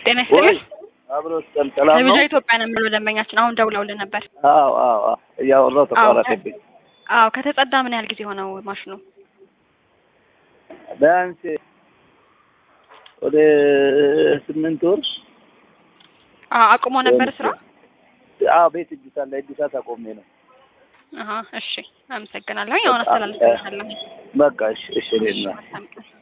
ጤና ይስጥልኝ። አብሮስ ሰላም ነው? ለብዙ ኢትዮጵያ ነው የምለው ደንበኛችን አሁን ደውለውልን ነበር። አዎ እያወራሁ ተቋረጠብኝ። አዎ ከተጸዳ ምን ያህል ጊዜ ሆነው ማሽኑ? ቢያንስ ወደ 8 ወር። አቁሞ ነበር ስራ? ቤት እድሳት አቆሜ ነው። እሺ አመሰግናለሁ። አሁን አስተላልፋለሁ። በቃ እሺ